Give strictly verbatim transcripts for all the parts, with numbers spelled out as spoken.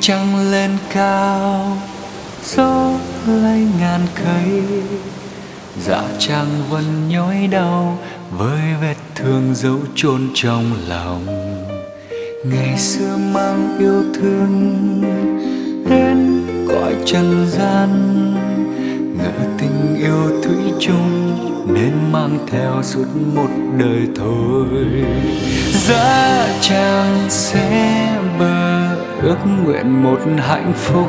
trăng lên cao, gió lay ngàn cây, dạ chàng vẫn nhói đau với vết thương dấu chôn trong lòng. Ngày xưa mang yêu thương đến cõi trần gian, ngỡ tình yêu thủy chung nên mang theo suốt một đời thôi. Giá chàng sẽ bờ ước nguyện một hạnh phúc,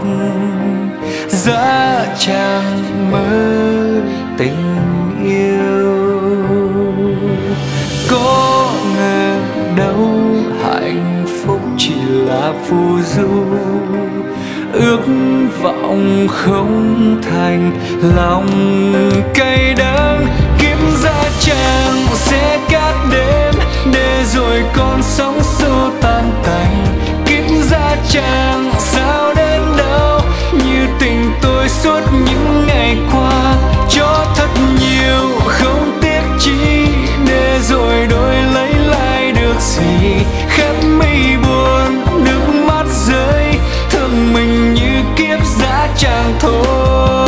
giá chàng mơ tình yêu. Có ngờ đâu hạnh phúc chỉ là phù du, ước vọng không thành lòng cay đắng. Kiếp giá chàng sẽ cát đêm để rồi con sóng xô tan tành. Kiếp giá chàng sao đến đâu như tình tôi suốt những ngày qua, cho thật nhiều không tiếc chi để rồi đổi lấy lại được gì. Khép mi buồn nước mắt rơi, thương mình như kiếp giá chàng thôi.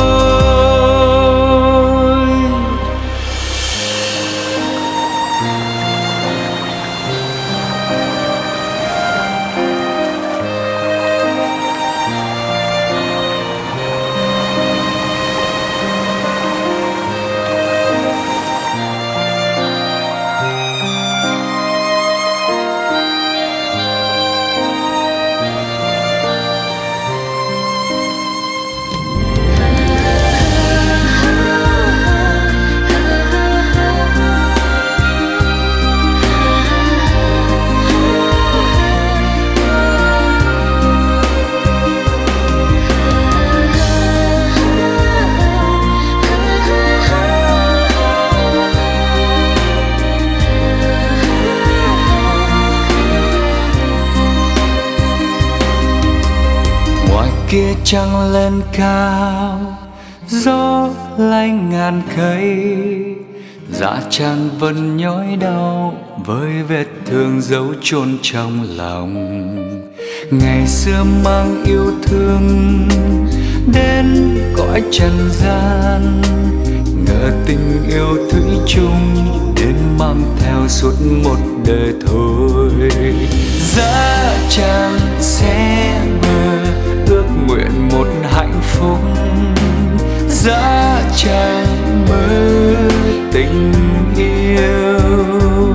Kia trăng lên cao, gió lay ngàn cây, dạ chàng vẫn nhói đau với vết thương dấu chôn trong lòng. Ngày xưa mang yêu thương đến cõi trần gian, ngỡ tình yêu thủy chung đến mang theo suốt một đời thôi. Giá chàng sẽ bờ ước nguyện một hạnh phúc, giá chàng mơ tình yêu.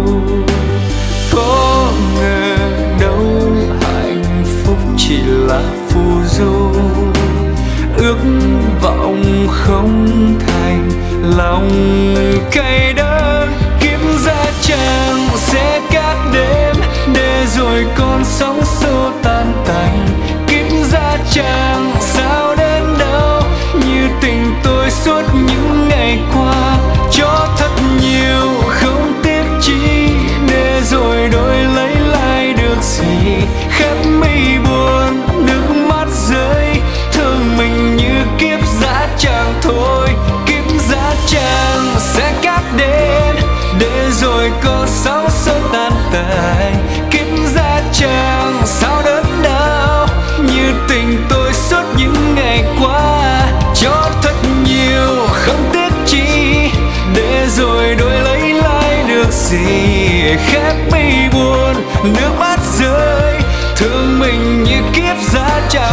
Có ngờ đâu hạnh phúc chỉ là phù du, ước vọng không thành lòng cay đắng. Kiếp giá chàng sẽ cát đêm để rồi con sóng xô tan tành. Kiếp giá chàng sao đến đâu như tình tôi suốt những ngày qua, cho thật nhiều không tiếc chi để rồi đổi lấy lại được gì. Khép mi buồn nước mắt rơi, thương mình như kiếp giá chàng thôi. Kiếp giá chàng sẽ cát đến để rồi có sóng xô tan tành. Kiếp giá chàng sao đến đâu như tình tôi suốt những ngày qua, cho thật nhiều không tiếc chi để rồi đổi lấy lại được gì. Khép mi buồn nước mắt rơi, thương mình như kiếp giá chàng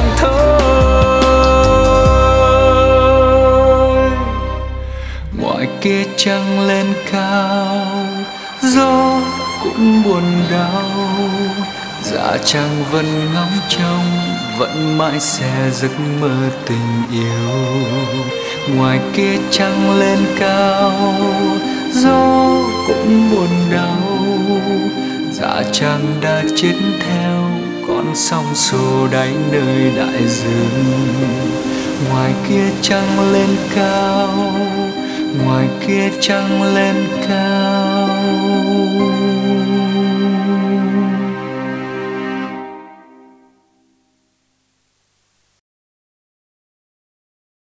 thôi. Ngoài kia trăng lên cao, gió cũng buồn đau, dạ chàng vẫn ngóng trông vẫn mãi sẽ giấc mơ tình yêu. Ngoài kia trăng lên cao, gió cũng buồn đau, dạ chàng đã chết theo con sóng xô đáy nơi đại dương. Ngoài kia trăng lên cao, ngoài kia trăng lên cao.